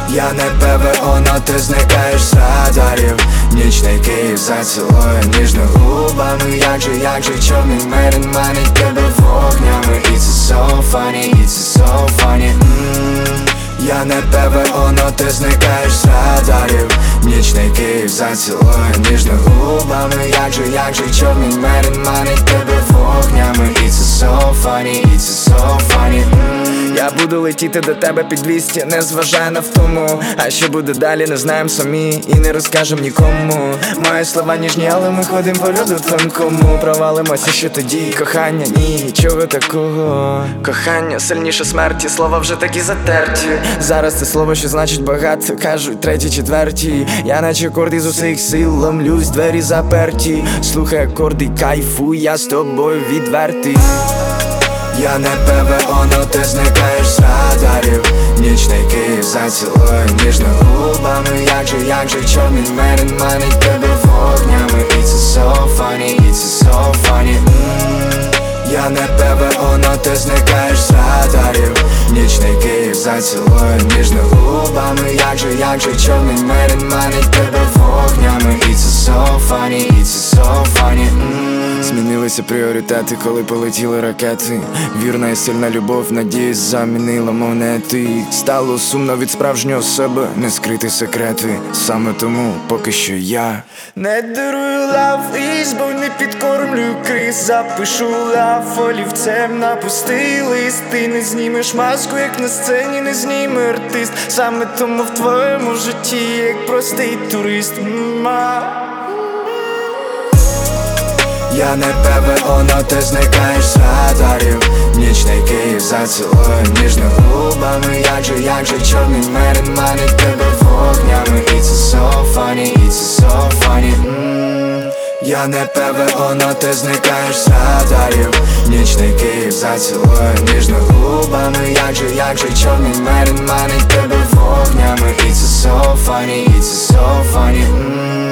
Я не ПВО, ти зникаєш з радарів. Нічний Київ зацілує ніжно губами. Як же чорний мерин манить тебе вогнями. It's so funny, it's so funny. Я не ПВО, ти зникаєш з радарів. Нічний Київ зацілує ніжно губами. Як же чорний мерин манить тебе вогнями. It's so funny, it's so funny. Я буду летіти до тебе під 200, не зважай на втому. А що буде далі, не знаєм самі і не розкажем нікому. Мої слова ніжні, але ми ходим по льоду тонкому. Провалимося, що тоді, кохання, ні, нічого такого. Кохання сильніше смерті, слова вже такі затерті. Зараз це слово, що значить багато, кажуть треті, четверті. Я наче акорди з усіх сил ломлюсь, двері заперті. Слухай акорди, кайфуй, я з тобою відвертий. Я не ПВО, ти зникаєш з радарів. Нічний Київ зацілує ніжно губами. Як же чорний мерин манить тебе вогнями. It's so funny, it's so funny. Я не ПВО, ти зникаєш з радарів. Нічний Київ зацілує ніжно губами. Як же чорний мерин манить тебе вогнями. It's so funny, it's so funny. Змінилися пріоритети, коли полетіли ракети. Вірна і сильна любов, надії замінила монети. Стало сумно від справжнього себе, не скрити секрети. Саме тому поки що я не дарую лав із, бо не підкормлюю криз. Запишу лав олівцем на пустий лист. Ти не знімеш маску, як на сцені не зніме артист. Саме тому в твоєму житті, як простий турист. Я не ПВО, ти зникаєш з радарів. Нічний Київ зацілує ніжно губами. Як же чорний мерин манить тебе вогнями. It's so funny, it's so funny. Я не ПВО, ти зникаєш з радарів. Нічний Київ зацілує ніжно губами. Як же чорний мерин манить тебе вогнями. It's so funny, it's so funny.